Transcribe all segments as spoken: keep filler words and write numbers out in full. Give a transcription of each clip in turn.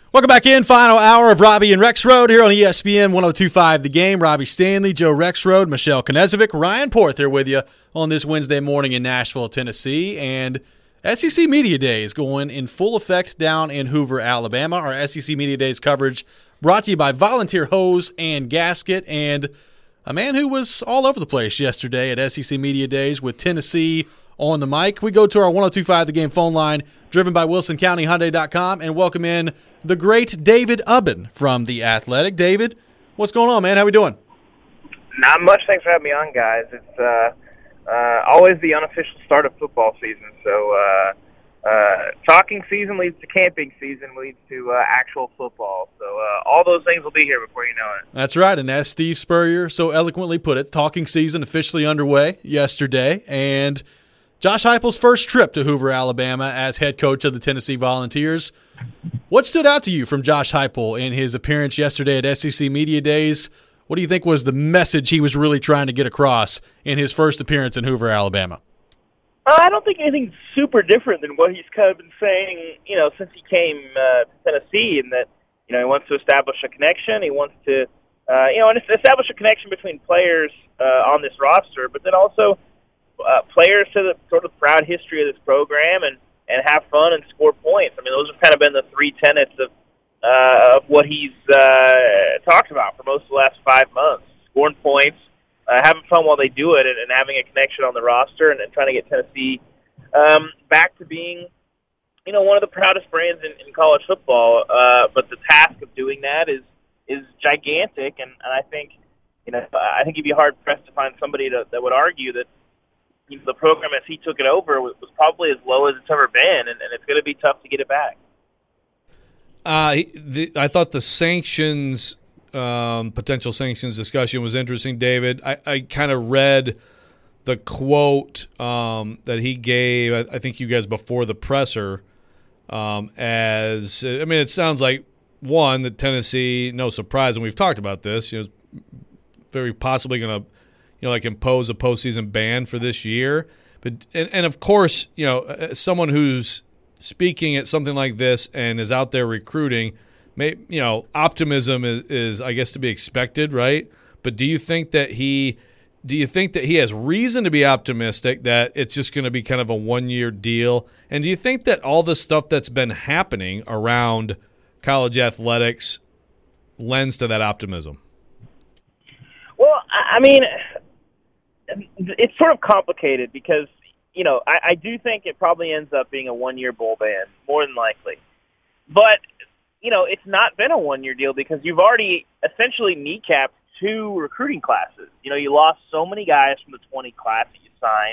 Welcome back in. Final hour of Robbie and Rexrode here on E S P N one oh two point five The Game. Robbie Stanley, Joe Rexrode, Michelle Knezovic, Ryan Porth here with you on this Wednesday morning in Nashville, Tennessee. And S E C Media Day is going in full effect down in Hoover, Alabama. Our S E C Media Days coverage brought to you by Volunteer Hose and Gasket, and a man who was all over the place yesterday at S E C Media Days with Tennessee on the mic. We go to our one oh two point five The Game phone line, driven by Wilson County Hyundai dot com, and welcome in the great David Ubben from The Athletic. David, what's going on, man? How we doing? Not much. Thanks for having me on, guys. It's uh, uh, always the unofficial start of football season. So uh, uh, talking season leads to camping season, leads to uh, actual football. So uh, all those things will be here before you know it. That's right. And as Steve Spurrier so eloquently put it, talking season officially underway yesterday. And Josh Heupel's first trip to Hoover, Alabama as head coach of the Tennessee Volunteers. What stood out to you from Josh Heupel in his appearance yesterday at S E C Media Days? What do you think was the message he was really trying to get across in his first appearance in Hoover, Alabama? Uh, I don't think anything's super different than what he's kind of been saying, you know, since he came uh, to Tennessee, in that, you know, he wants to establish a connection. He wants to, uh, you know, establish a connection between players uh, on this roster, but then also uh, players to the sort of proud history of this program and, and have fun and score points. I mean, those have kind of been the three tenets of uh, of what he's uh, talked about for most of the last five months: scoring points, uh, having fun while they do it, and, and having a connection on the roster, and, and trying to get Tennessee um, back to being, you know, one of the proudest brands in, in college football. Uh, but the task of doing that is is gigantic, and, and I think, you know, I think you'd be hard pressed to find somebody to, that would argue that, you know, the program as he took it over was, was probably as low as it's ever been, and, and it's going to be tough to get it back. Uh, the, I thought the sanctions, um, potential sanctions discussion was interesting, David. I, I kind of read the quote um, that he gave, I, I think you guys before the presser, um, as, I mean, it sounds like, one, that Tennessee, no surprise, and we've talked about this, you know, very possibly going to, you know, like impose a postseason ban for this year. But and, and of course, you know, as someone who's speaking at something like this and is out there recruiting, may, you know, optimism is, is, I guess, to be expected, right? But do you think that he, do you think that he has reason to be optimistic that it's just going to be kind of a one-year deal? And do you think that all the stuff that's been happening around college athletics lends to that optimism? Well, I mean, it's sort of complicated because, you know, I, I do think it probably ends up being a one-year bowl ban, more than likely. But, you know, it's not been a one-year deal because you've already essentially kneecapped two recruiting classes. You know, you lost so many guys from the twenty class that you signed.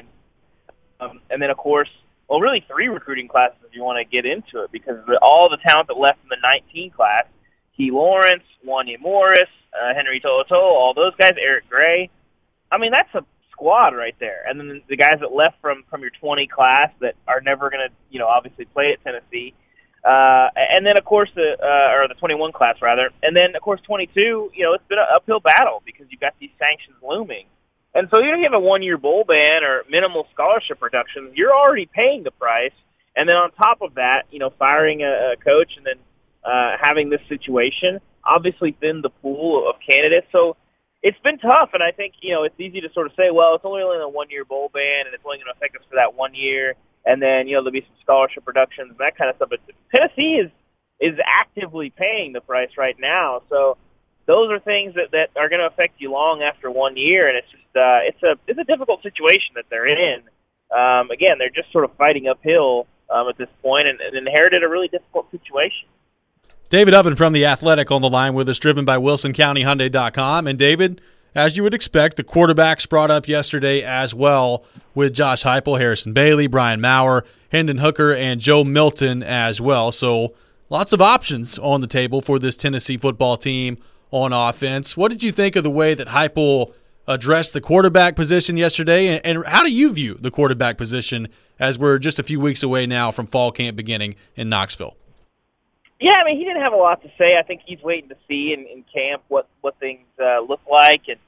Um, and then, of course, well, really three recruiting classes if you want to get into it, because the, all the talent that left from the nineteen class, T. Lawrence, Wanya Morris, uh, Henry To'oto'o, all those guys, Eric Gray. I mean, that's a squad right there. And then the guys that left from, from your twenty class that are never going to, you know, obviously play at Tennessee. Uh, and then, of course, the uh, or the twenty-one class, rather. And then, of course, twenty-two, you know, it's been an uphill battle because you've got these sanctions looming. And so even if you have a one-year bowl ban or minimal scholarship reductions, you're already paying the price. And then on top of that, you know, firing a, a coach and then uh, having this situation obviously thinned the pool of candidates. So it's been tough, and I think, you know, it's easy to sort of say, well, it's only a one-year bowl ban, and it's only going to affect us for that one year, and then, you know, there'll be some scholarship reductions and that kind of stuff. But Tennessee is is actively paying the price right now, so those are things that, that are going to affect you long after one year, and it's just uh, it's a it's a difficult situation that they're in. Um, again, they're just sort of fighting uphill um, at this point, and, and inherited a really difficult situation. David Ubben from The Athletic on the line with us, driven by Wilson County Hyundai dot com. And David, as you would expect, the quarterbacks brought up yesterday as well with Josh Heupel, Harrison Bailey, Brian Maurer, Hendon Hooker, and Joe Milton as well. So lots of options on the table for this Tennessee football team on offense. What did you think of the way that Heupel addressed the quarterback position yesterday, and, and how do you view the quarterback position as we're just a few weeks away now from fall camp beginning in Knoxville? Yeah, I mean, he didn't have a lot to say. I think he's waiting to see in, in camp what, what things uh, look like. And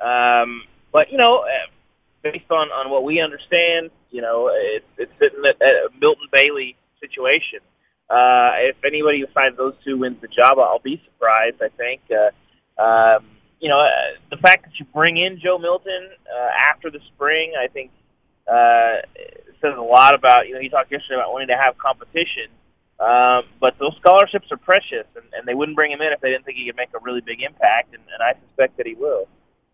um, But, you know, based on, on what we understand, you know, it's, it's sitting at, at a Milton Bailey situation. Uh, if anybody besides those two wins the job, I'll be surprised, I think. Uh, um, you know, uh, the fact that you bring in Joe Milton uh, after the spring, I think, uh, says a lot about, you know, he talked yesterday about wanting to have competition. Um, but those scholarships are precious, and, and they wouldn't bring him in if they didn't think he could make a really big impact, and, and I suspect that he will.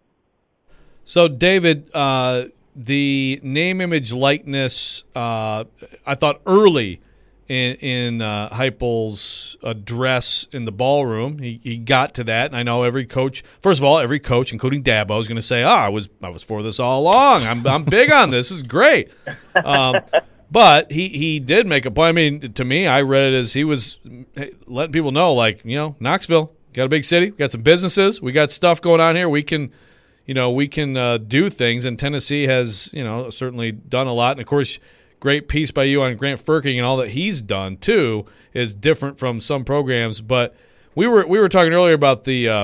So, David, uh, the name, image, likeness, uh, I thought early in, in uh, Heupel's address in the ballroom, he, he got to that, and I know every coach, first of all, every coach, including Dabo, is going to say, oh, I was I was for this all along. I'm, I'm big on this. This is great. Um, but he, he did make a point. I mean, to me, I read it as he was letting people know, like, you know, Knoxville, got a big city, we got some businesses, we got stuff going on here. We can – You know, we can uh, do things, and Tennessee has, you know, certainly done a lot. And, of course, great piece by you on Grant Ferking and all that he's done, too, is different from some programs. But we were we were talking earlier about the uh,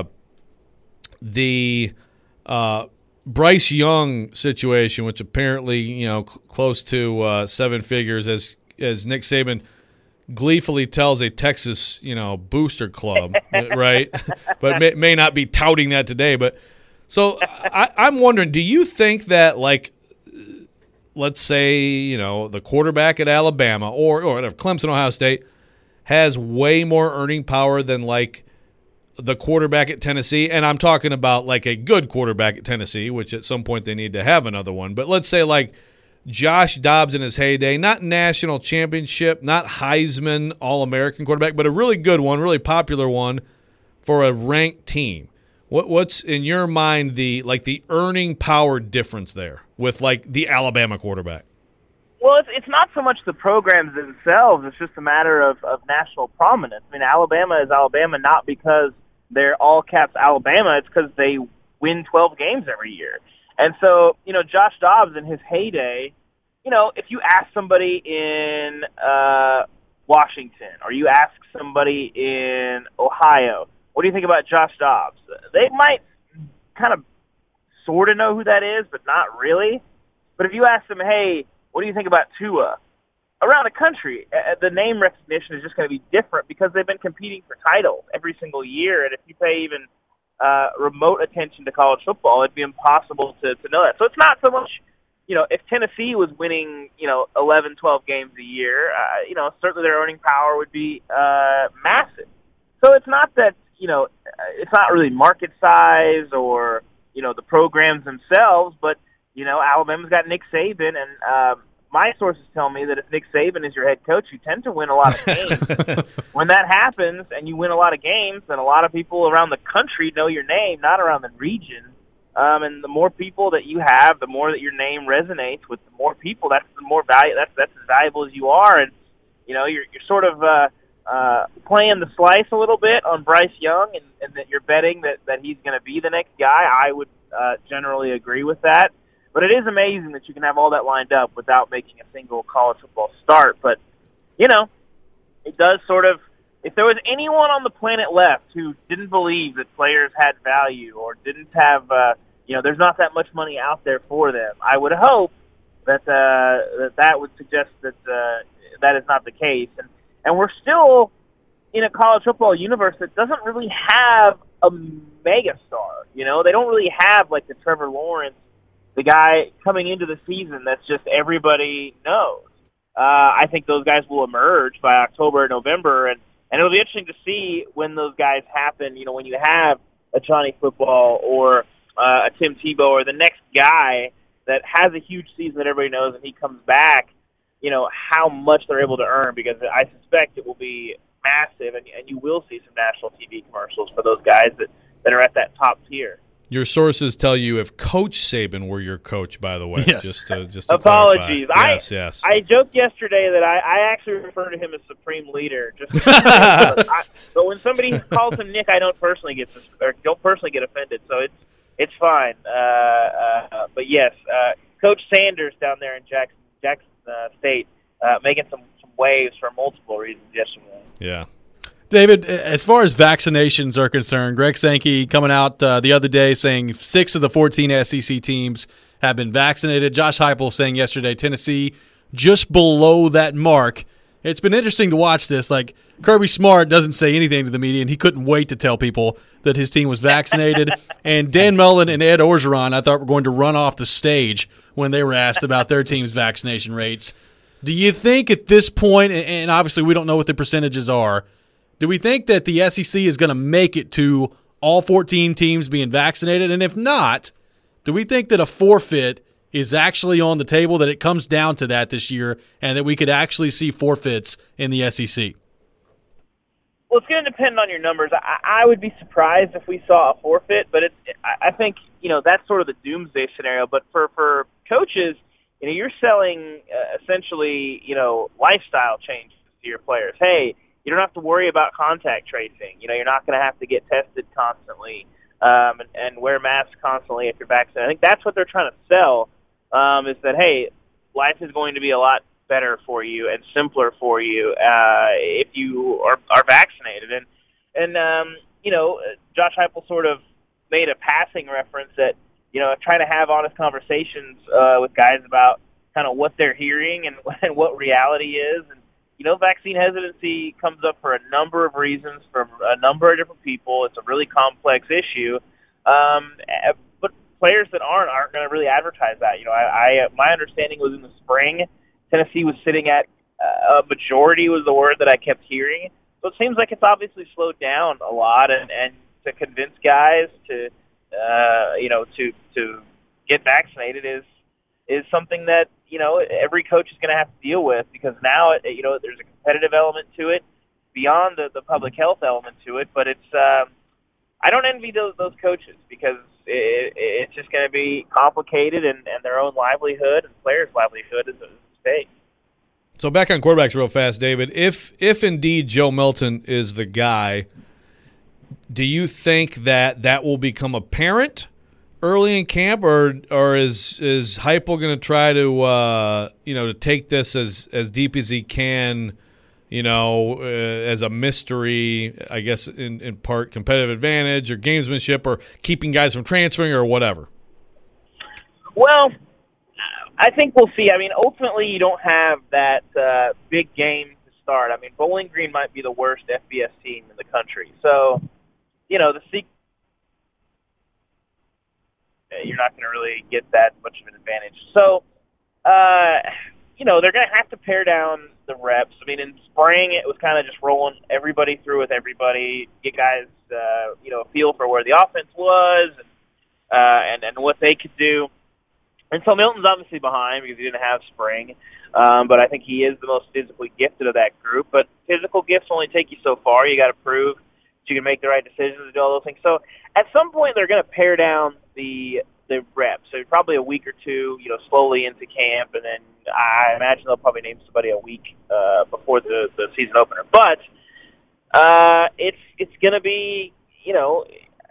the uh, Bryce Young situation, which apparently, you know, cl- close to uh, seven figures, as as Nick Saban gleefully tells a Texas, you know, booster club, right? But may, may not be touting that today, but – So I, I'm wondering, do you think that, like, let's say, you know, the quarterback at Alabama or, or whatever, Clemson, Ohio State, has way more earning power than, like, the quarterback at Tennessee? And I'm talking about, like, a good quarterback at Tennessee, which at some point they need to have another one. But let's say, like, Josh Dobbs in his heyday, not national championship, not Heisman All-American quarterback, but a really good one, really popular one for a ranked team. What what's in your mind the like the earning power difference there with like the Alabama quarterback? Well, it's it's not so much the programs themselves; it's just a matter of, of national prominence. I mean, Alabama is Alabama not because they're all caps Alabama; it's because they win twelve games every year. And so, you know, Josh Dobbs in his heyday, you know, if you ask somebody in uh, Washington or you ask somebody in Ohio, what do you think about Josh Dobbs? They might kind of sort of know who that is, but not really. But if you ask them, hey, what do you think about Tua? Around the country, uh, the name recognition is just going to be different because they've been competing for titles every single year. And if you pay even uh, remote attention to college football, it'd be impossible to, to know that. So it's not so much, you know, if Tennessee was winning, you know, eleven, twelve games a year, uh, you know, certainly their earning power would be uh, massive. So it's not that, you know, it's not really market size or, you know, the programs themselves, but, you know, Alabama's got Nick Saban, and um, my sources tell me that if Nick Saban is your head coach, you tend to win a lot of games. When that happens and you win a lot of games, then a lot of people around the country know your name, not around the region. Um, and the more people that you have, the more that your name resonates with the more people. That's the more value. That's that's as valuable as you are, and you know, you're you're sort of. Uh, Uh, playing the slice a little bit on Bryce Young, and, and that you're betting that, that he's going to be the next guy. I would uh, generally agree with that. But it is amazing that you can have all that lined up without making a single college football start. But, you know, it does sort of – if there was anyone on the planet left who didn't believe that players had value or didn't have uh, – you know, there's not that much money out there for them, I would hope that uh, that, that would suggest that uh, that is not the case. And And we're still in a college football universe that doesn't really have a megastar. You know, they don't really have like the Trevor Lawrence, the guy coming into the season that's just everybody knows. Uh, I think those guys will emerge by October, November, and, and it'll be interesting to see when those guys happen. You know, when you have a Johnny Football or uh, a Tim Tebow or the next guy that has a huge season that everybody knows and he comes back, you know, how much they're able to earn, because I suspect it will be massive, and, and you will see some national T V commercials for those guys that, that are at that top tier. Your sources tell you if Coach Saban were your coach, by the way. Yes. Just to, just to Apologies. clarify. I, yes, yes. I joked yesterday that I, I actually refer to him as Supreme Leader. Just I, but when somebody calls him Nick, I don't personally get or don't personally get offended, so it's it's fine. Uh, uh, but yes, uh, Coach Sanders down there in Jackson, Jackson uh, State, uh, making some, some waves for multiple reasons yesterday. Yeah. David, as far as vaccinations are concerned, Greg Sankey coming out uh, the other day saying six of the fourteen S E C teams have been vaccinated. Josh Heupel saying yesterday Tennessee just below that mark. it's been interesting to watch this. Like, Kirby Smart doesn't say anything to the media, and he couldn't wait to tell people that his team was vaccinated. And Dan Mullen and Ed Orgeron, I thought, were going to run off the stage when they were asked about their team's vaccination rates. Do you think at this point, and obviously we don't know what the percentages are, do we think that the S E C is going to make it to all fourteen teams being vaccinated? And if not, do we think that a forfeit is actually on the table, that it comes down to that this year, and that we could actually see forfeits in the S E C? Well, it's going to depend on your numbers. I, I would be surprised if we saw a forfeit, but it's, I think, you know, that's sort of the doomsday scenario. But for, for coaches, you know, you're selling uh, essentially, you know, lifestyle changes to your players. Hey, you don't have to worry about contact tracing. You know, you're not going to have to get tested constantly um, and, and wear masks constantly if you're vaccinated. I think that's what they're trying to sell, um, is that, hey, life is going to be a lot better for you and simpler for you uh, if you are, are vaccinated. And, and um, you know, Josh Heupel sort of made a passing reference that, you know, trying to have honest conversations uh, with guys about kind of what they're hearing and, and what reality is. And, you know, vaccine hesitancy comes up for a number of reasons from a number of different people. It's a really complex issue. Um, but players that aren't aren't going to really advertise that. You know, I, I my understanding was in the spring, Tennessee was sitting at uh, a majority was the word that I kept hearing. So it seems like it's obviously slowed down a lot, and, and to convince guys to, uh, you know, to to get vaccinated is is something that, you know, every coach is going to have to deal with, because now, you know, there's a competitive element to it beyond the, the public health element to it. But it's, um, I don't envy those, those coaches, because it, it's just going to be complicated, and, and their own livelihood and players' livelihood is at stake. So back on quarterbacks real fast, David, if, if indeed Joe Milton is the guy, do you think that that will become apparent early in camp, or or is is Heupel going to try to uh, you know to take this as as deep as he can, you know, uh, as a mystery, I guess in, in part competitive advantage or gamesmanship or keeping guys from transferring or whatever? Well, I think we'll see. I mean, ultimately, you don't have that uh, big game to start. I mean, Bowling Green might be the worst F B S team in the country, so you know the secret. You're not going to really get that much of an advantage. So, uh, you know, they're going to have to pare down the reps. I mean, in spring, it was kind of just rolling everybody through with everybody, get guys, uh, you know, a feel for where the offense was and, uh, and, and what they could do. And so Milton's obviously behind because he didn't have spring, um, but I think he is the most physically gifted of that group. But physical gifts only take you so far. You got to prove that you can make the right decisions and do all those things. So at some point, they're going to pare down the the reps. So probably a week or two, you know, slowly into camp, and then I imagine they'll probably name somebody a week uh, before the, the season opener. But uh, it's it's going to be, you know,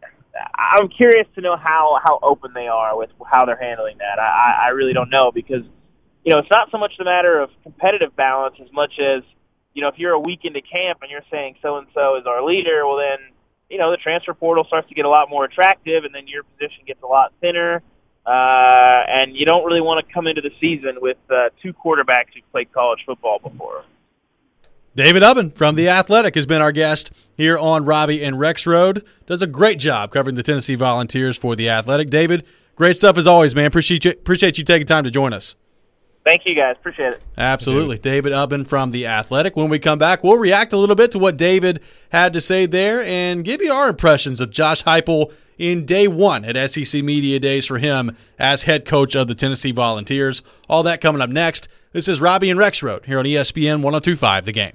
I'm curious to know how, how open they are with how they're handling that. I, I really don't know, because, you know, it's not so much the matter of competitive balance as much as, you know, if you're a week into camp and you're saying so-and-so is our leader, well then, you know, the transfer portal starts to get a lot more attractive, and then your position gets a lot thinner, uh, and you don't really want to come into the season with uh, two quarterbacks who've played college football before. David Ubben from The Athletic has been our guest here on Robbie and Rex Road. Does a great job covering the Tennessee Volunteers for The Athletic. David, great stuff as always, man. Appreciate you, appreciate you taking time to join us. Thank you, guys. Appreciate it. Absolutely. David Ubben from The Athletic. When we come back, we'll react a little bit to what David had to say there and give you our impressions of Josh Heupel in day one at S E C Media Days for him as head coach of the Tennessee Volunteers. All that coming up next. This is Robbie and Rex Road here on E S P N one oh two point five The Game.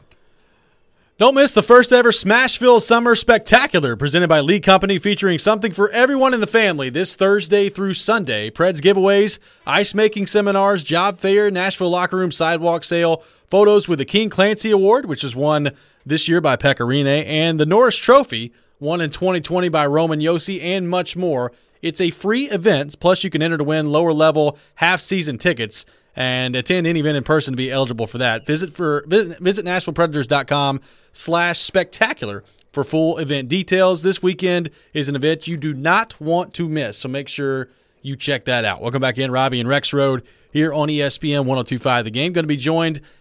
Don't miss the first ever Smashville Summer Spectacular presented by Lee Company, featuring something for everyone in the family this Thursday through Sunday. Preds giveaways, ice making seminars, job fair, Nashville locker room sidewalk sale, photos with the King Clancy Award, which is won this year by Pecorine, and the Norris Trophy, won in twenty twenty by Roman Yossi, and much more. It's a free event, plus you can enter to win lower level half-season tickets and attend any event in person to be eligible for that. Visit for visit, visit Nashville Predators dot com slash spectacular for full event details. This weekend is an event you do not want to miss, so make sure you check that out. Welcome back in, Robbie and Rex Road here on E S P N one oh two point five The Game. Going to be joined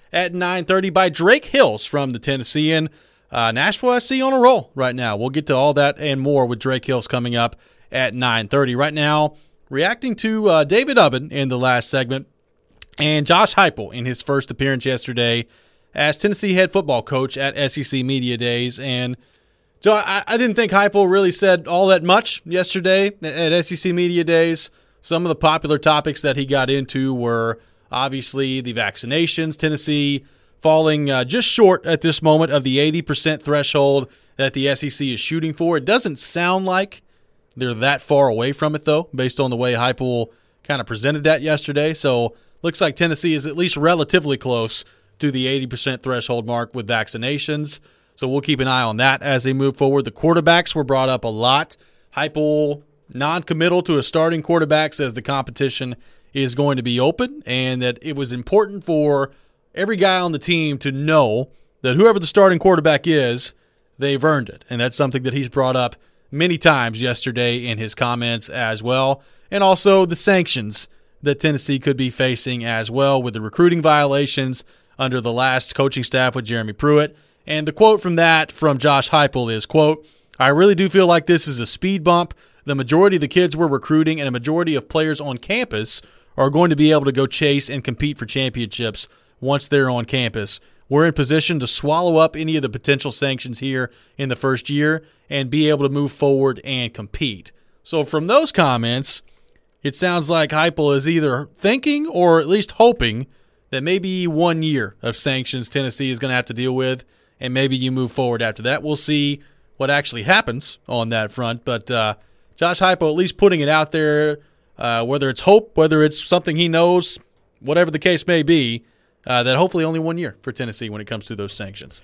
at nine thirty by Drake Hills from the Tennessean. Uh, Nashville S C on a roll right now. We'll get to all that and more with Drake Hills coming up at nine thirty. Right now, reacting to uh, David Ubben in the last segment and Josh Heupel in his first appearance yesterday as Tennessee head football coach at S E C Media Days. And so I, I didn't think Heupel really said all that much yesterday at S E C Media Days. Some of the popular topics that he got into were obviously the vaccinations, Tennessee falling uh, just short at this moment of the eighty percent threshold that the S E C is shooting for. It doesn't sound like they're that far away from it, though, based on the way Heupel kind of presented that yesterday. So looks like Tennessee is at least relatively close to the eighty percent threshold mark with vaccinations. So we'll keep an eye on that as they move forward. The quarterbacks were brought up a lot. Heupel non-committal to a starting quarterback, says the competition is going to be open and that it was important for every guy on the team to know that whoever the starting quarterback is, they've earned it. And that's something that he's brought up many times yesterday in his comments as well. And also the sanctions that Tennessee could be facing as well with the recruiting violations under the last coaching staff with Jeremy Pruitt. And the quote from that from Josh Heupel is, quote, "I really do feel like this is a speed bump. The majority of the kids we're recruiting and a majority of players on campus are going to be able to go chase and compete for championships once they're on campus. We're in position to swallow up any of the potential sanctions here in the first year and be able to move forward and compete." So from those comments, it sounds like Heupel is either thinking or at least hoping that maybe one year of sanctions Tennessee is going to have to deal with, and maybe you move forward after that. We'll see what actually happens on that front. But uh, Josh Heupel at least putting it out there, uh, whether it's hope, whether it's something he knows, whatever the case may be, Uh, that hopefully only one year for Tennessee when it comes to those sanctions.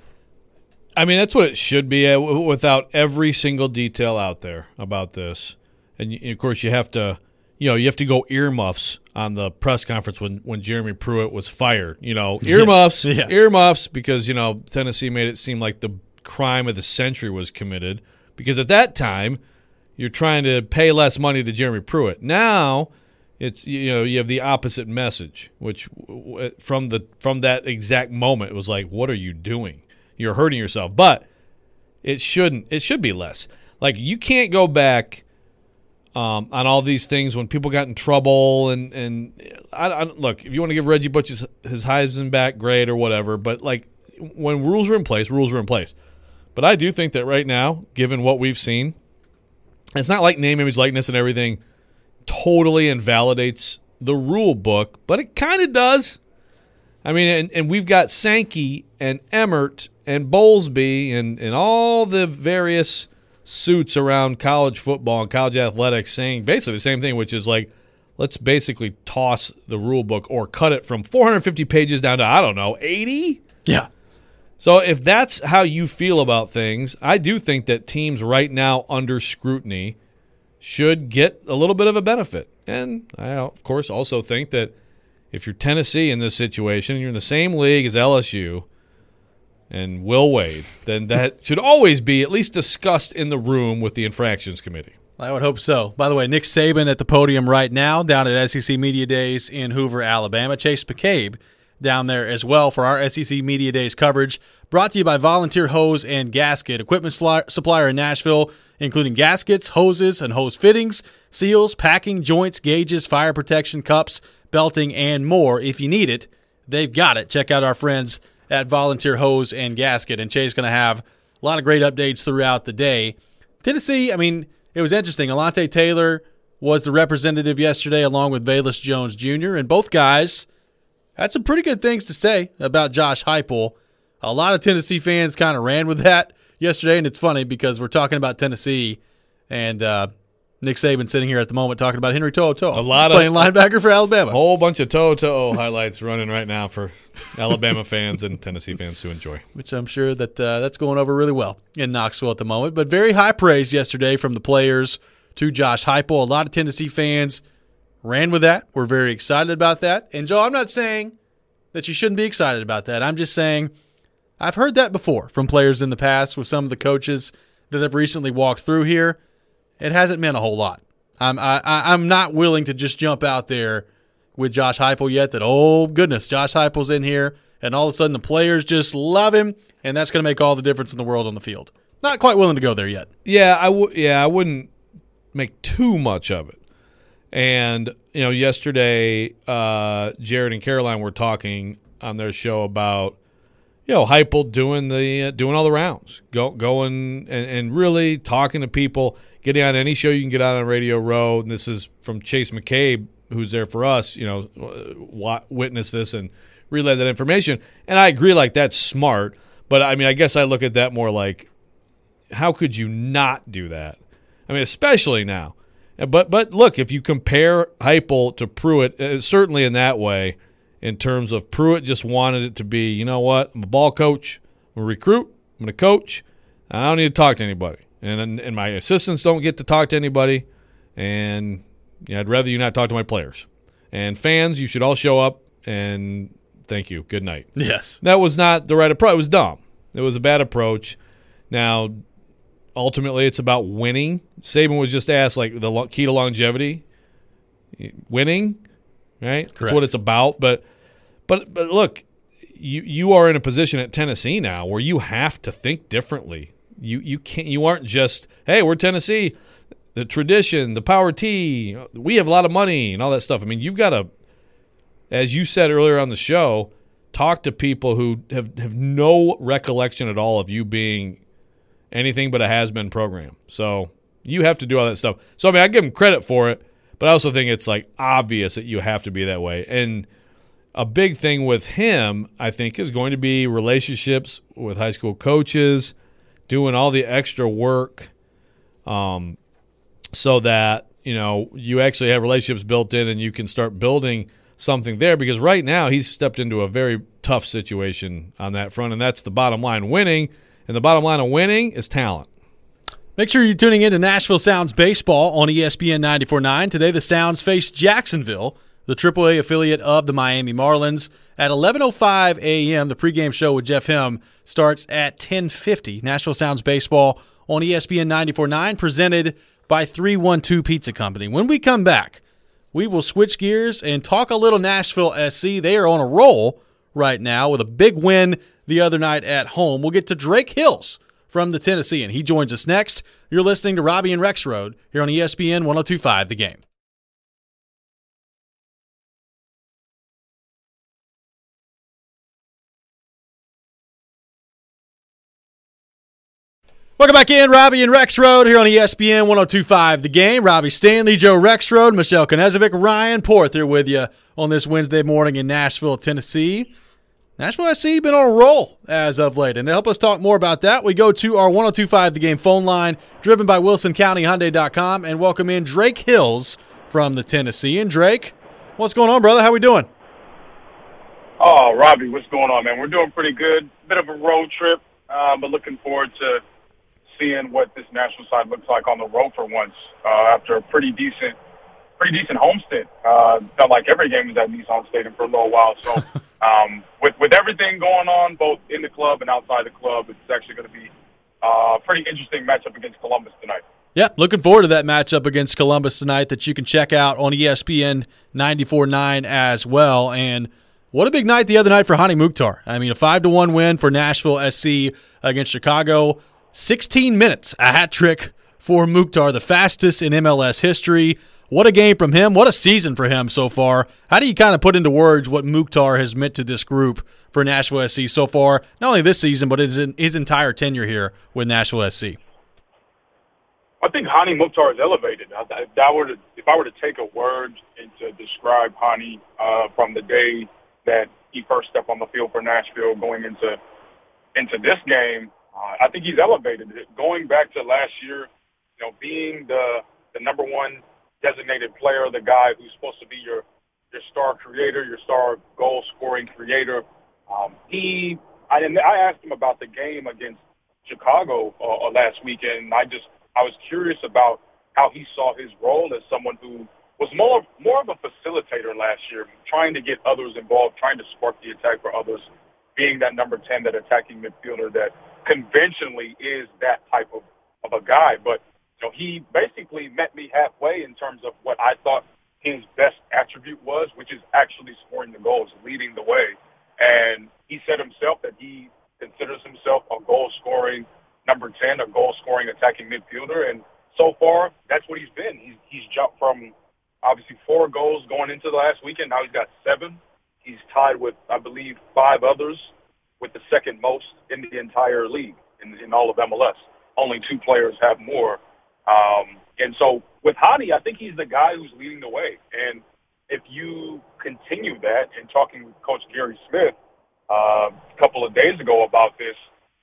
I mean, that's what it should be uh, without every single detail out there about this. And, of course, you have to, you know, you have to go earmuffs on the press conference when, when Jeremy Pruitt was fired. You know, earmuffs, yeah. earmuffs, because, you know, Tennessee made it seem like the crime of the century was committed. Because at that time, you're trying to pay less money to Jeremy Pruitt. Now, it's, you know, you have the opposite message, which from the from that exact moment, it was like, what are you doing? You're hurting yourself. But it shouldn't. It should be less. Like, you can't go back um, on all these things when people got in trouble. And, and I, I, look, if you want to give Reggie Bush his, his Heisman back, great, or whatever. But, like, when rules are in place, rules are in place. But I do think that right now, given what we've seen, it's not like name, image, likeness, and everything totally invalidates the rule book, but it kind of does. I mean, and, and we've got Sankey and Emmert and Bowlesby and, and all the various suits around college football and college athletics saying basically the same thing, which is like, let's basically toss the rule book or cut it from four hundred fifty pages down to, I don't know, eighty? Yeah. So if that's how you feel about things, I do think that teams right now under scrutiny should get a little bit of a benefit. And I, of course, also think that if you're Tennessee in this situation, you're in the same league as L S U and Will Wade, then that should always be at least discussed in the room with the infractions committee. I would hope so. By the way, Nick Saban at the podium right now down at S E C Media Days in Hoover, Alabama. Chase McCabe down there as well for our S E C Media Days coverage. Brought to you by Volunteer Hose and Gasket, equipment supplier in Nashville, including gaskets, hoses, and hose fittings, seals, packing, joints, gauges, fire protection, cups, belting, and more. If you need it, they've got it. Check out our friends at Volunteer Hose and Gasket. And Jay's going to have a lot of great updates throughout the day. Tennessee, I mean, it was interesting. Alante Taylor was the representative yesterday along with Velus Jones Junior, and both guys had some pretty good things to say about Josh Heupel. A lot of Tennessee fans kind of ran with that yesterday, and it's funny because we're talking about Tennessee, and uh, Nick Saban sitting here at the moment talking about Henry To'oTo'o, a lot playing of, linebacker for Alabama. A whole bunch of To'oTo'o highlights running right now for Alabama fans and Tennessee fans to enjoy. Which I'm sure that uh, that's going over really well in Knoxville at the moment. But very high praise yesterday from the players to Josh Heupel. A lot of Tennessee fans ran with that. We're very excited about that. And, Joe, I'm not saying that you shouldn't be excited about that. I'm just saying I've heard that before from players in the past with some of the coaches that have recently walked through here. It hasn't meant a whole lot. I'm I, I'm not willing to just jump out there with Josh Heupel yet that, oh, goodness, Josh Heupel's in here and all of a sudden the players just love him, and that's going to make all the difference in the world on the field. Not quite willing to go there yet. Yeah, I w- yeah, I wouldn't make too much of it. And, you know, yesterday, uh, Jared and Caroline were talking on their show about, you know, Heupel doing the uh, doing all the rounds, go, going and, and really talking to people, getting on any show you can get on on Radio Row. And this is from Chase McCabe, who's there for us, you know, w- witness this and relay that information. And I agree, like, that's smart. But, I mean, I guess I look at that more like, how could you not do that? I mean, especially now. But but look, if you compare Heupel to Pruitt, uh, certainly in that way, in terms of Pruitt just wanted it to be, you know what, I'm a ball coach, I'm a recruit, I'm going to coach, I don't need to talk to anybody. And and my assistants don't get to talk to anybody, and you know, I'd rather you not talk to my players. And fans, you should all show up, and thank you, good night. Yes. That was not the right approach. It was dumb. It was a bad approach. Now, ultimately, it's about winning. Saban was just asked, like, the key to longevity, winning, right? Correct. That's what it's about. But, but, but look, you you are in a position at Tennessee now where you have to think differently. You you can't. You aren't just, hey, we're Tennessee, the tradition, the power T, we have a lot of money and all that stuff. I mean, you've got to, as you said earlier on the show, talk to people who have, have no recollection at all of you being anything but a has-been program. So you have to do all that stuff. So, I mean, I give him credit for it, but I also think it's, like, obvious that you have to be that way. And a big thing with him, I think, is going to be relationships with high school coaches, doing all the extra work um, so that, you know, you actually have relationships built in and you can start building something there, because right now he's stepped into a very tough situation on that front, and that's the bottom line, winning. And the bottom line of winning is talent. Make sure you're tuning in to Nashville Sounds Baseball on E S P N ninety-four point nine. Today the Sounds face Jacksonville, the triple A affiliate of the Miami Marlins. At eleven oh five a.m., the pregame show with Jeff Hem starts at ten fifty. Nashville Sounds Baseball on E S P N ninety-four point nine, presented by three one two Pizza Company. When we come back, we will switch gears and talk a little Nashville S C. They are on a roll right now with a big win the other night at home. We'll get to Drake Hills from the Tennessean. He joins us next. You're listening to Robbie and Rexroad here on E S P N one oh two point five The Game. Welcome back in, Robbie and Rexroad here on E S P N one oh two point five The Game. Robbie Stanley, Joe Rexroad, Michelle Knezovic, Ryan Porth here with you on this Wednesday morning in Nashville, Tennessee. Nashville S C been on a roll as of late, and to help us talk more about that, we go to our one oh two point five The Game phone line, driven by Wilson County Hyundai dot com, and welcome in Drake Hills from the Tennessean. Drake, what's going on, brother? How we doing? Oh, Robbie, what's going on, man? We're doing pretty good. Bit of a road trip, uh, but looking forward to seeing what this Nashville side looks like on the road for once uh, after a pretty decent, pretty decent homestand. Uh, felt like every game was at Nissan Stadium for a little while. So um, with with everything going on, both in the club and outside the club, it's actually going to be uh, a pretty interesting matchup against Columbus tonight. Yeah, looking forward to that matchup against Columbus tonight that you can check out on E S P N ninety-four point nine as well. And what a big night the other night for Hani Mukhtar. I mean, a five to one win for Nashville S C against Chicago. sixteen minutes, a hat trick for Mukhtar, the fastest in M L S history. What a game from him. What a season for him so far. How do you kind of put into words what Mukhtar has meant to this group for Nashville S C so far, not only this season, but his, his entire tenure here with Nashville S C? I think Hani Mukhtar is elevated. If I were to, if I were to take a word and to describe Hani uh, from the day that he first stepped on the field for Nashville going into into this game, uh, I think he's elevated. Going back to last year, you know, being the the number one designated player, the guy who's supposed to be your your star creator, your star goal scoring creator. Um, he, I, I asked him about the game against Chicago uh, last weekend. I just, I was curious about how he saw his role as someone who was more, more of a facilitator last year, trying to get others involved, trying to spark the attack for others, being that number ten, that attacking midfielder that conventionally is that type of, of a guy. But you know, he basically met me halfway in terms of what I thought his best attribute was, which is actually scoring the goals, leading the way. And he he said himself that he considers himself a goal-scoring number ten, a goal-scoring attacking midfielder, and so far that's what he's been. He's he's jumped from obviously four goals going into the last weekend. Now he's got seven. He's tied with, I believe, five others, with the second most in the entire league in, in all of M L S. Only two players have more. Um, and so with Hany, I think he's the guy who's leading the way. And if you continue that, and talking with Coach Gary Smith uh, a couple of days ago about this,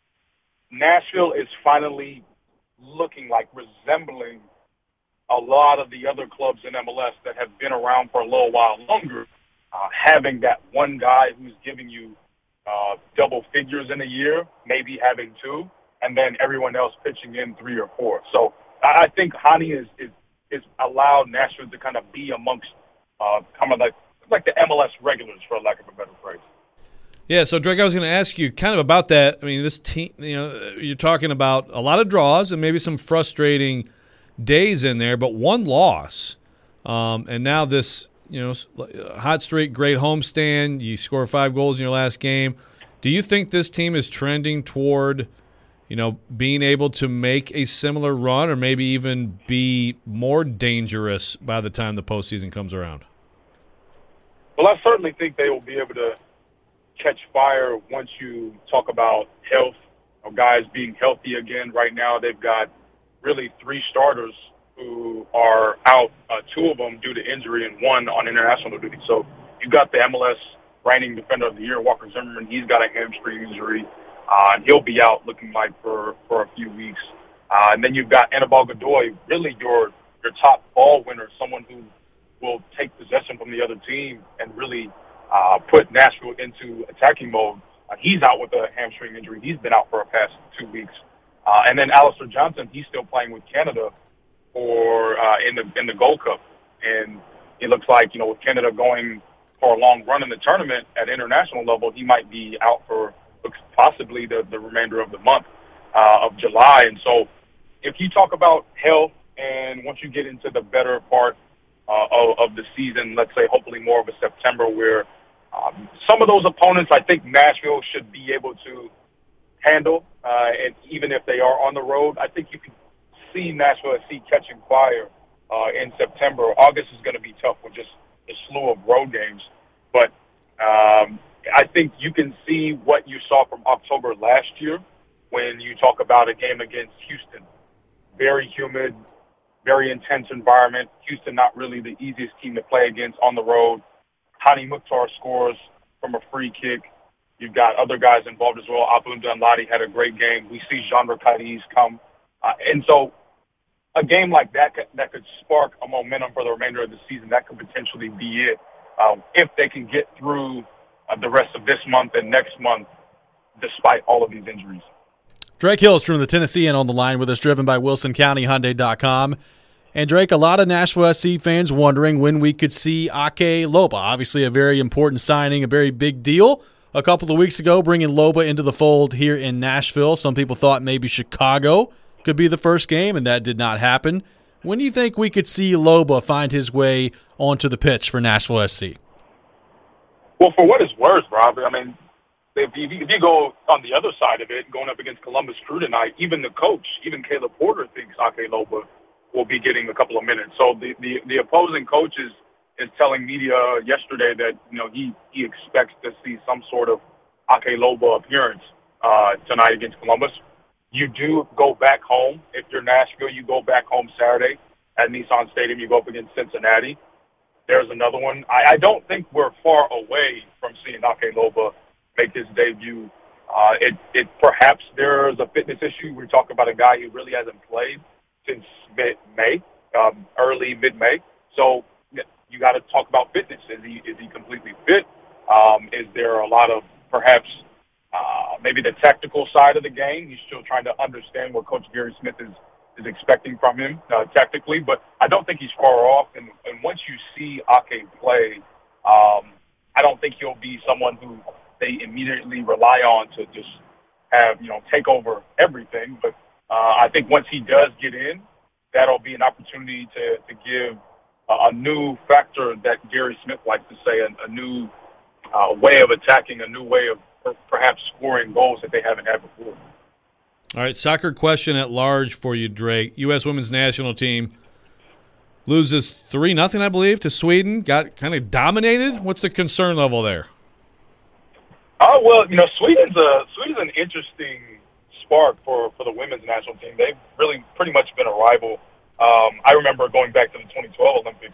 Nashville is finally looking like resembling a lot of the other clubs in M L S that have been around for a little while longer, uh, having that one guy who's giving you uh, double figures in a year, maybe having two, and then everyone else pitching in three or four. So I think Hany is, is, is allowed Nashville to kind of be amongst uh, kind of like, like the M L S regulars, for lack of a better phrase. Yeah, so Drake, I was going to ask you kind of about that. I mean, this team, you know, you're talking about a lot of draws and maybe some frustrating days in there, but one loss. Um, and now this, you know, hot streak, great homestand. You score five goals in your last game. Do you think this team is trending toward, you know, being able to make a similar run or maybe even be more dangerous by the time the postseason comes around? Well, I certainly think they will be able to catch fire once you talk about health, or guys being healthy again. Right now they've got really three starters who are out, uh, two of them due to injury and one on international duty. So you've got the M L S reigning defender of the year, Walker Zimmerman. He's got a hamstring injury, uh, and he'll be out looking like for, for a few weeks. Uh, and then you've got Anibal Godoy, really your, your top ball winner, someone who will take possession from the other team and really uh, put Nashville into attacking mode. Uh, he's out with a hamstring injury. He's been out for the past two weeks. Uh, and then Alistair Johnson, he's still playing with Canada for uh, in the in the Gold Cup. And it looks like, you know, with Canada going for a long run in the tournament at international level, he might be out for possibly the, the remainder of the month uh, of July. And so if you talk about health, and once you get into the better part uh, of, of the season, let's say hopefully more of a September, where um, some of those opponents I think Nashville should be able to handle, uh, and even if they are on the road, I think you can see Nashville F C catching fire uh, in September. August is going to be tough with just a slew of road games, but um, I think you can see what you saw from October last year when you talk about a game against Houston. Very humid, very intense environment. Houston not really the easiest team to play against on the road. Hany Mukhtar scores from a free kick. You've got other guys involved as well. Abun Dunladi had a great game. We see Jandre Cadiz come. Uh, and so a game like that could, that could spark a momentum for the remainder of the season. That could potentially be it uh, if they can get through uh, the rest of this month and next month despite all of these injuries. Drake Hills from the Tennessean on the line with us, driven by Wilson County Hyundai dot com. And Drake, a lot of Nashville S C fans wondering when we could see Ake Loba. Obviously a very important signing, a very big deal. A couple of weeks ago, bringing Loba into the fold here in Nashville. Some people thought maybe Chicago could be the first game, and that did not happen. When do you think we could see Loba find his way onto the pitch for Nashville S C? Well, for what it's worth, Rob, I mean, if you, if you go on the other side of it, going up against Columbus Crew tonight, even the coach, even Caleb Porter thinks Ake Loba will be getting a couple of minutes. So the, the, the opposing coach is, is telling media yesterday that, you know, he, he expects to see some sort of Ake Loba appearance uh, tonight against Columbus. You do go back home. If you're Nashville, you go back home Saturday at Nissan Stadium. You go up against Cincinnati. There's another one. I, I don't think we're far away from seeing Ake Loba make his debut. Uh, it, it perhaps there's a fitness issue. We're talking about a guy who really hasn't played since mid-May, um, early mid-May. So you got to talk about fitness. Is he is he completely fit? Um, is there a lot of perhaps uh, maybe the tactical side of the game? He's still trying to understand what Coach Gary Smith is, is expecting from him uh, tactically, but I don't think he's far off. And, and once you see Ake play, um, I don't think he'll be someone who they immediately rely on to just have, you know, take over everything. But uh, I think once he does get in, that'll be an opportunity to, to give a, a new factor that Gary Smith likes to say, a, a new uh, way of attacking, a new way of per, perhaps scoring goals that they haven't had before. All right, soccer question at large for you, Drake. U S women's national team loses three nothing, I believe, to Sweden. Got kind of dominated. What's the concern level there? Oh, well, you know, Sweden's a Sweden's an interesting spark for, for the women's national team. They've really pretty much been a rival. Um, I remember going back to the twenty twelve Olympics,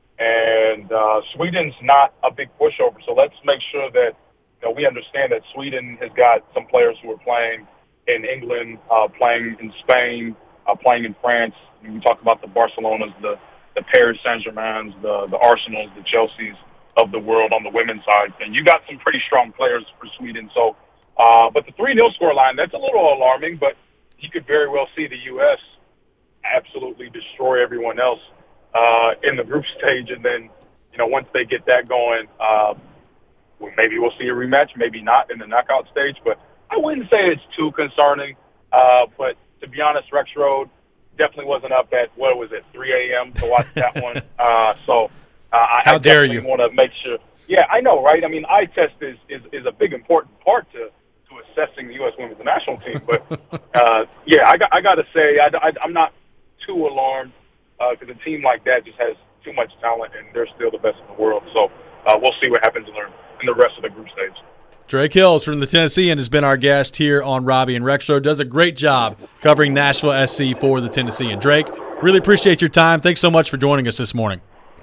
and uh, Sweden's not a big pushover. So let's make sure that you know we understand that Sweden has got some players who are playing in England, uh, playing in Spain, uh, playing in France. We talk about the Barcelonas, the the Paris Saint-Germains, the the Arsenals, the Chelseas of the world on the women's side, and you got some pretty strong players for Sweden. So, uh, but the three nil score line, that's a little alarming, but you could very well see the U S absolutely destroy everyone else uh, in the group stage, and then you know once they get that going, uh, well, maybe we'll see a rematch, maybe not in the knockout stage, but I wouldn't say it's too concerning. Uh, but to be honest, Rex Road definitely wasn't up at, what was it, three a.m. to watch that one. Uh, so uh, I, How I dare definitely you. want to make sure. Yeah, I know, right? I mean, eye test is, is, is a big important part to, to assessing the U S women's national team. But, uh, yeah, I got, I got to say, I, I, I'm not too alarmed because uh, a team like that just has too much talent, and they're still the best in the world. So uh, we'll see what happens in the, in the rest of the group stage. Drake Hills from the Tennessean has been our guest here on Robbie and Rex Road. Does a great job covering Nashville S C for the Tennessean. Drake, really appreciate your time. Thanks so much for joining us this morning.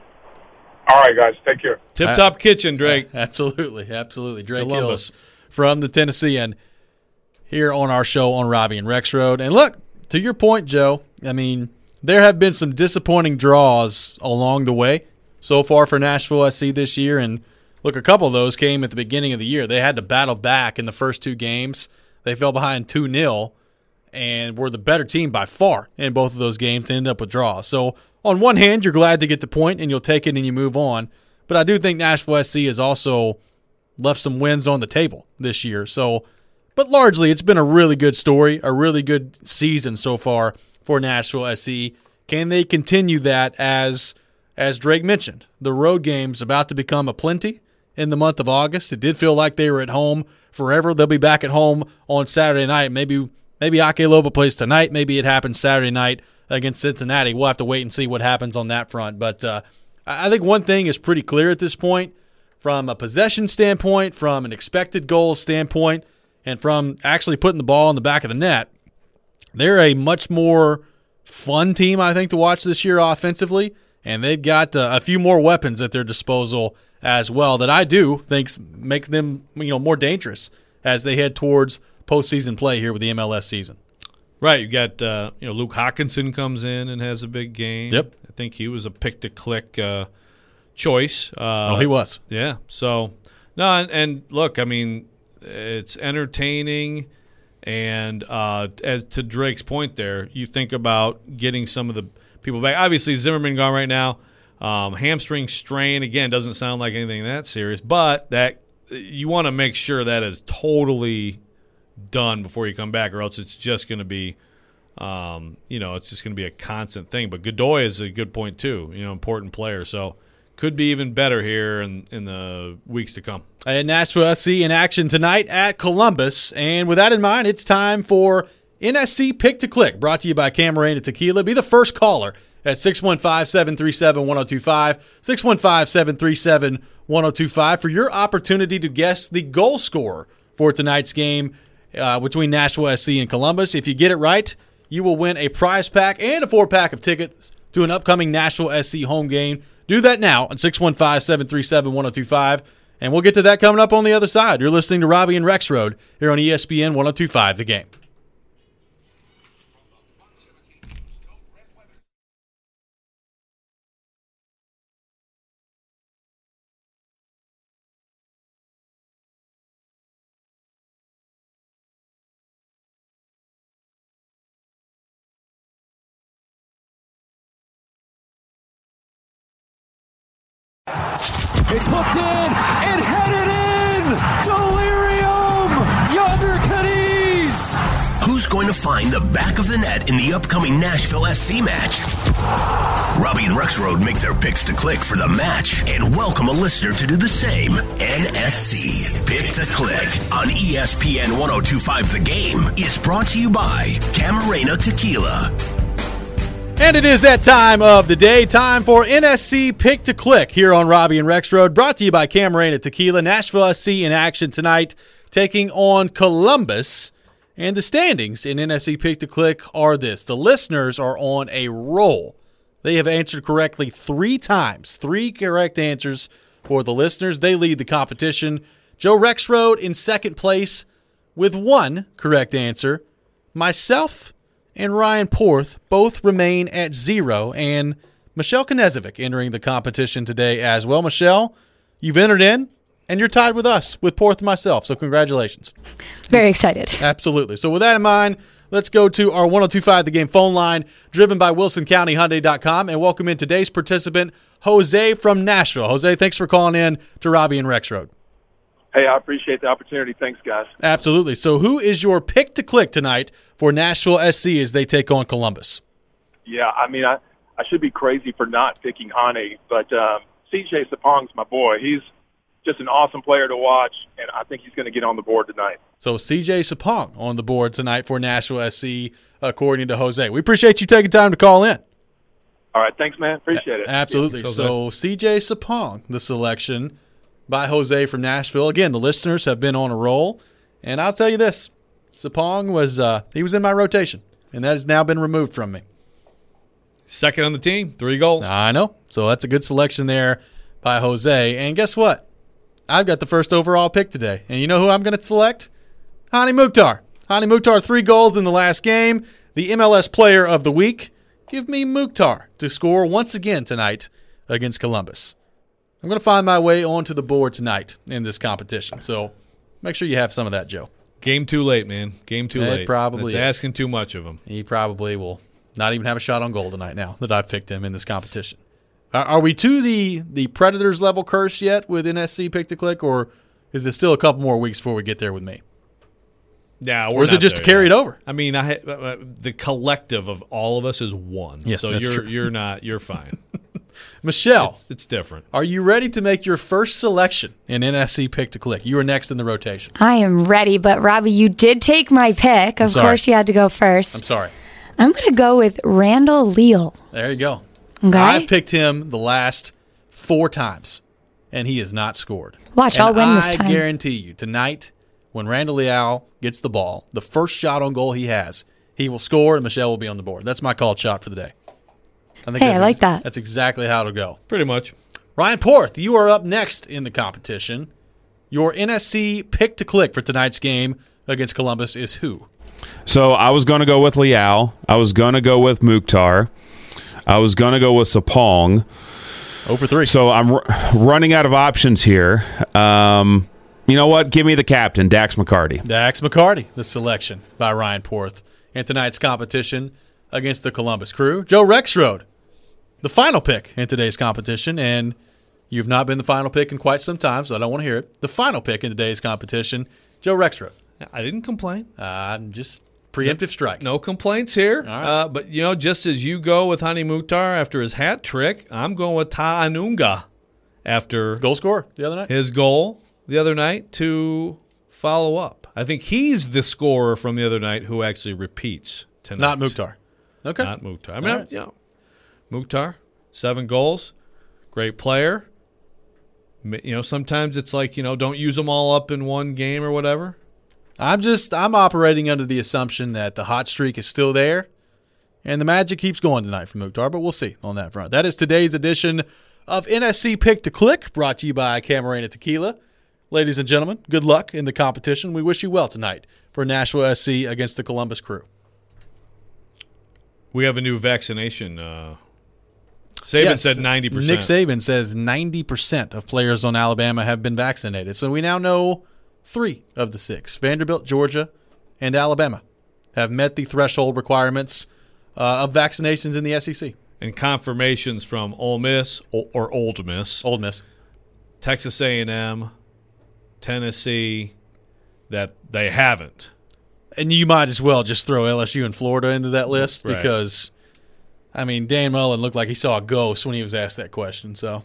All right, guys. Take care. Tip-top uh, kitchen, Drake. Absolutely, absolutely. Drake Columbus. Hills from the Tennessean here on our show on Robbie and Rex Road. And look, to your point, Joe, I mean, there have been some disappointing draws along the way so far for Nashville S C this year, and look, a couple of those came at the beginning of the year. They had to battle back in the first two games. They fell behind two nil and were the better team by far in both of those games to end up with draws. So on one hand, you're glad to get the point and you'll take it and you move on. But I do think Nashville S C has also left some wins on the table this year. So, but largely it's been a really good story, a really good season so far for Nashville S C. Can they continue that as, as Drake mentioned, the road game's about to become a plenty in the month of August? It did feel like they were at home forever. They'll be back at home on Saturday night. Maybe maybe Ake Loba plays tonight. Maybe it happens Saturday night against Cincinnati. We'll have to wait and see what happens on that front. But uh, I think one thing is pretty clear at this point from a possession standpoint, from an expected goal standpoint, and from actually putting the ball in the back of the net. They're a much more fun team, I think, to watch this year offensively, and they've got uh, a few more weapons at their disposal as well that I do think makes them, you know, more dangerous as they head towards postseason play here with the M L S season. Right, you got uh, you know Luke Hawkinson comes in and has a big game. Yep, I think he was a pick to click uh, choice. Uh, oh, he was. Yeah. So no, and, and look, I mean, it's entertaining, and uh, as to Drake's point, there, you think about getting some of the people back. Obviously, Zimmerman gone right now. Um, hamstring strain, again, doesn't sound like anything that serious, but that you want to make sure that is totally done before you come back, or else it's just going to be, um, you know, it's just going to be a constant thing. But Godoy is a good point too, you know, important player. So could be even better here in, in the weeks to come. And Nashville S C in action tonight at Columbus. And with that in mind, it's time for N S C Pick to Click, brought to you by Camarena Tequila. Be the first caller at six one five, seven three seven, one oh two five, six one five, seven three seven, one oh two five for your opportunity to guess the goal scorer for tonight's game uh, between Nashville S C and Columbus. If you get it right, you will win a prize pack and a four-pack of tickets to an upcoming Nashville S C home game. Do that now at six one five, seven three seven, one oh two five, and we'll get to that coming up on the other side. You're listening to Robbie and Rex Road here on E S P N one oh two five The Game. It's hooked in and headed in. Delirium. Yonder Cadiz. Who's going to find the back of the net in the upcoming Nashville S C match? Robbie and Rexroad make their picks to click for the match and welcome a listener to do the same. N S C Pick to Click on E S P N ten twenty-five The Game is brought to you by Camarena Tequila. And it is that time of the day, time for N S C Pick to Click here on Robbie and Rexroad, brought to you by Camarena Tequila. Nashville S C in action tonight, taking on Columbus. And the standings in N S C Pick to Click are this. The listeners are on a roll. They have answered correctly three times. Three correct answers for the listeners. They lead the competition. Joe Rexroad in second place with one correct answer. Myself and Ryan Porth both remain at zero. And Michelle Knezovic entering the competition today as well. Michelle, you've entered in. And you're tied with us, with Porth and myself, so congratulations. Very excited. Absolutely. So with that in mind, let's go to our ten twenty-five The Game phone line, driven by Wilson County Hyundai dot com, and welcome in today's participant, Jose from Nashville. Jose, thanks for calling in to Robbie and Rexroad. Hey, I appreciate the opportunity. Thanks, guys. Absolutely. So who is your pick to click tonight for Nashville S C as they take on Columbus? Yeah, I mean, I, I should be crazy for not picking Hane, but um, C J Sapong's my boy. He's just an awesome player to watch, and I think he's going to get on the board tonight. So C J Sapong on the board tonight for Nashville S C, according to Jose. We appreciate you taking time to call in. All right, thanks, man. Appreciate it. Absolutely. Yeah. So C J Sapong, the selection by Jose from Nashville. Again, the listeners have been on a roll, and I'll tell you this. Sapong was uh, he was in my rotation, and that has now been removed from me. Second on the team, three goals. I know. So that's a good selection there by Jose. And guess what? I've got the first overall pick today. And you know who I'm going to select? Hani Mukhtar. Hani Mukhtar, three goals in the last game. The M L S Player of the Week. Give me Mukhtar to score once again tonight against Columbus. I'm going to find my way onto the board tonight in this competition. So make sure you have some of that, Joe. Game too late, man. Game too it late. Probably It's is. asking too much of him. He probably will not even have a shot on goal tonight now that I've picked him in this competition. Are we to the, the Predators level curse yet with N S C Pick to Click, or is it still a couple more weeks before we get there with me? Yeah, or is it just to carry yet. it over? I mean, I uh, the collective of all of us is one. Yes, so that's you're true. you're not you're fine. Michelle, it's, it's different. Are you ready to make your first selection in N S C Pick to Click? You are next in the rotation. I am ready, but Robbie, you did take my pick. Of course, you had to go first. I'm sorry. I'm going to go with Randall Leal. There you go. Okay. I've picked him the last four times, and he has not scored. Watch, and I'll win this I time. I guarantee you, tonight, when Randall Leal gets the ball, the first shot on goal he has, he will score, and Michelle will be on the board. That's my called shot for the day. I think hey, I like ex- that. That's exactly how it'll go. Pretty much. Ryan Porth, you are up next in the competition. Your N S C Pick to Click for tonight's game against Columbus is who? So I was going to go with Leal. I was going to go with Mukhtar. I was going to go with Sapong. oh for three. So I'm r- running out of options here. Um, you know what? Give me the captain, Dax McCarty. Dax McCarty, the selection by Ryan Porth in tonight's competition against the Columbus Crew. Joe Rexroad, the final pick in today's competition, and you've not been the final pick in quite some time, so I don't want to hear it. The final pick in today's competition, Joe Rexroad. I didn't complain. Uh, I'm just preemptive strike. No complaints here. All right. Uh, but, you know, just as you go with Hani Mukhtar after his hat trick, I'm going with Ta Anunga after goal scorer the other night. His goal the other night to follow up. I think he's the scorer from the other night who actually repeats tonight. Not Mukhtar. Okay. Not Mukhtar. I mean, All right. you know, Mukhtar, seven goals, great player. You know, sometimes it's like, you know, don't use them all up in one game or whatever. I'm just I'm operating under the assumption that the hot streak is still there, and the magic keeps going tonight for Mukhtar, but we'll see on that front. That is today's edition of N S C Pick to Click, brought to you by Camarena Tequila. Ladies and gentlemen, good luck in the competition. We wish you well tonight for Nashville S C against the Columbus Crew. We have a new vaccination. Uh, Saban yes, said ninety percent. Nick Saban says ninety percent of players on Alabama have been vaccinated. So we now know three of the six, Vanderbilt, Georgia, and Alabama, have met the threshold requirements uh, of vaccinations in the S E C. And confirmations from Ole Miss or, or Old Miss, Old Miss, Texas A and M, Tennessee, that they haven't. And you might as well just throw L S U and Florida into that list right. because, I mean, Dan Mullen looked like he saw a ghost when he was asked that question. So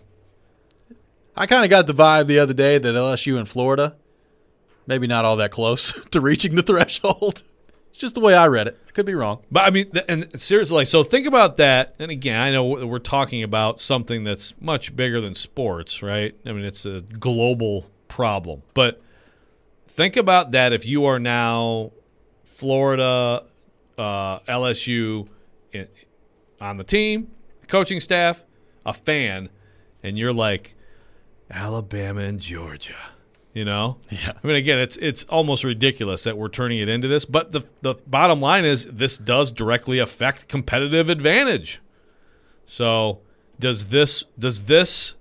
I kind of got the vibe the other day that L S U and Florida, maybe not all that close to reaching the threshold. It's just the way I read it. I could be wrong. But, I mean, and seriously, so think about that. And, again, I know we're talking about something that's much bigger than sports, right? I mean, it's a global problem. But think about that if you are now Florida, uh, L S U in, on the team, coaching staff, a fan, and you're like, Alabama and Georgia. You know? Yeah. I mean, again, it's it's almost ridiculous that we're turning it into this. But the the bottom line is this does directly affect competitive advantage. So does this does this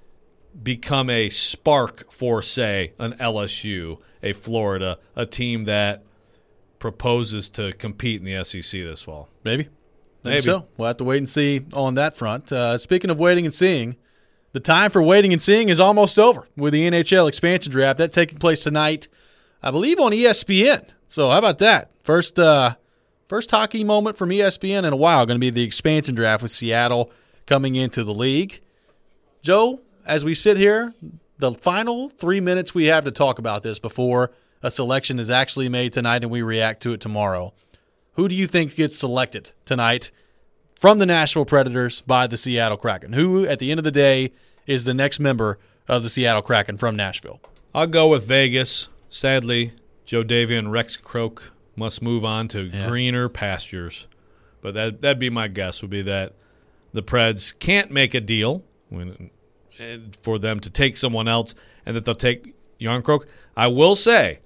become a spark for, say, an L S U, a Florida, a team that proposes to compete in the S E C this fall? Maybe. Maybe, Maybe. so. We'll have to wait and see on that front. Uh, speaking of waiting and seeing, the time for waiting and seeing is almost over with the N H L expansion draft. That's taking place tonight, I believe, on E S P N. So how about that? First uh, first hockey moment from E S P N in a while. Going to be the expansion draft with Seattle coming into the league. Joe, as we sit here, the final three minutes we have to talk about this before a selection is actually made tonight and we react to it tomorrow. Who do you think gets selected tonight from the Nashville Predators by the Seattle Kraken? Who, at the end of the day, is the next member of the Seattle Kraken from Nashville? I'll go with Vegas. Sadly, Joe Davy and Rex Kroke must move on to Yeah. greener pastures. But that, that'd be my guess, would be that the Preds can't make a deal when, for them to take someone else and that they'll take Jan Kroke. I will say,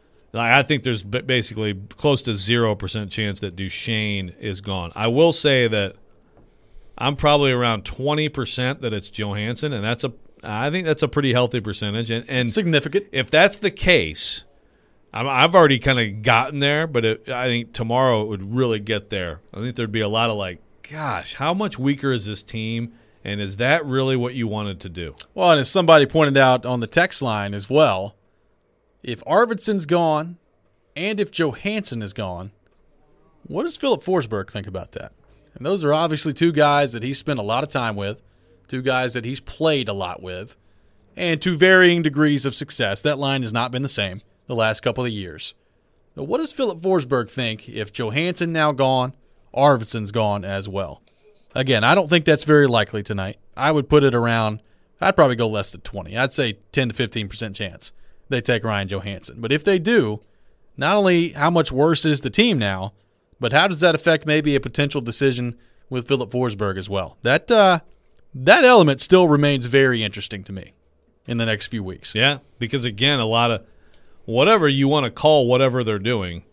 I think there's basically close to zero percent chance that Duchesne is gone. I will say that I'm probably around twenty percent that it's Johansson, and that's a I think that's a pretty healthy percentage. And, and significant. If that's the case, I'm, I've already kind of gotten there, but it, I think tomorrow it would really get there. I think there'd be a lot of like, gosh, how much weaker is this team, and is that really what you wanted to do? Well, and as somebody pointed out on the text line as well, if Arvidsson's gone and if Johansson is gone, what does Philip Forsberg think about that? And those are obviously two guys that he's spent a lot of time with, two guys that he's played a lot with, and to varying degrees of success. That line has not been the same the last couple of years. But what does Philip Forsberg think if Johansson now gone, Arvidsson's gone as well? Again, I don't think that's very likely tonight. I would put it around, I'd probably go less than twenty. I'd say ten to fifteen percent chance they take Ryan Johansson. But if they do, not only how much worse is the team now, but how does that affect maybe a potential decision with Philip Forsberg as well? That uh, that element still remains very interesting to me in the next few weeks. Yeah, because, again, a lot of whatever you want to call whatever they're doing,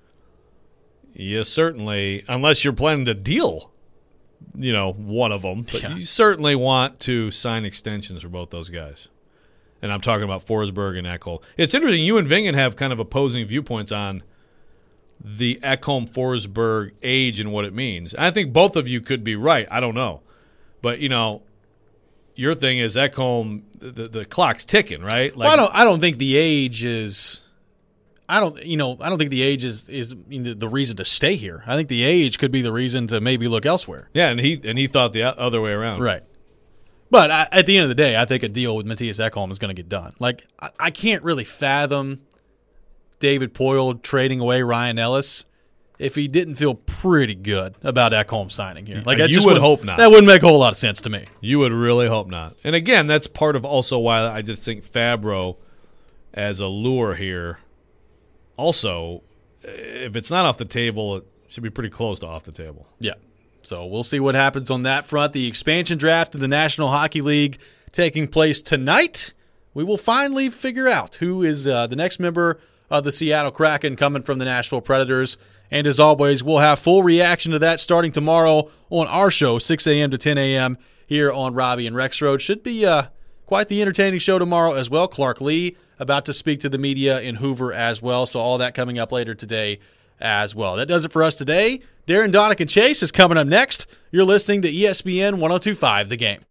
you certainly, unless you're planning to deal, you know, one of them, but yeah. you certainly want to sign extensions for both those guys. And I'm talking about Forsberg and Ekholm. It's interesting. You and Vingen have kind of opposing viewpoints on the Ekholm-Forsberg age and what it means. I think both of you could be right. I don't know. But, you know, your thing is Ekholm, the, the clock's ticking, right? Like, well, I don't. I don't think the age is. I don't. You know. I don't think the age is is the reason to stay here. I think the age could be the reason to maybe look elsewhere. Yeah, and he and he thought the other way around. Right. But I, at the end of the day, I think a deal with Matthias Ekholm is going to get done. Like, I, I can't really fathom David Poile trading away Ryan Ellis if he didn't feel pretty good about Ekholm signing here. Like, that you just would wouldn't- hope not. That wouldn't make a whole lot of sense to me. You would really hope not. And again, that's part of also why I just think Fabro as a lure here. Also, if it's not off the table, it should be pretty close to off the table. Yeah. So we'll see what happens on that front. The expansion draft of the National Hockey League taking place tonight. We will finally figure out who is uh, the next member of the Seattle Kraken coming from the Nashville Predators. And as always, we'll have full reaction to that starting tomorrow on our show, six a.m. to ten a.m. here on Robbie and Rex Road. Should be uh, quite the entertaining show tomorrow as well. Clark Lee about to speak to the media in Hoover as well. So all that coming up later today as well. That does it for us today. Darren, Donick, and Chase is coming up next. You're listening to E S P N one oh two point five The Game.